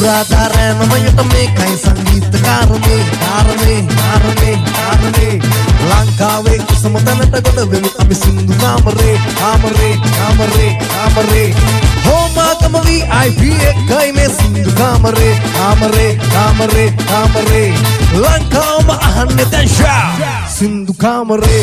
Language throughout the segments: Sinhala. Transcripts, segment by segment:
Sikuradara namanya මේකයි සංගීතකාරනේ කාරනේ ලංකාවේ කුසම තැනට ගොඩ වෙමු අපි සින්දු කාමරේ හෝමාගම VIP එකයි මේ සින්දු කාමරේ ලංකාවම අහන්නේ දැන් ෂා සින්දු කාමරේ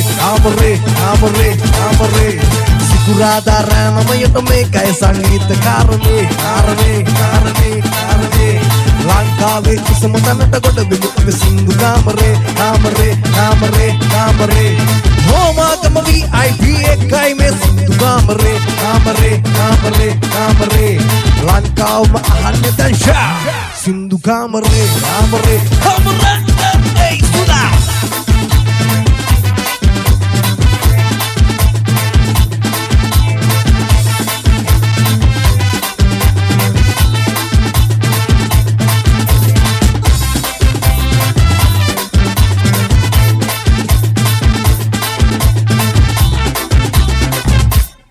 Sikuradara namanya මේකයි සංගීතකාරනේ කාරනේ ලංකාවේ කුසම තැනට ගොඩ වෙමු අපි සින්දු කාමරේ හෝමාගම VIP එකයි මේ සින්දු කාමරේ ලංකාවම අහන්නේ දැන් ෂා සින්දු කාමරේ hey සුදා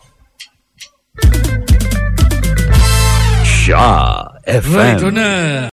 Shah FM.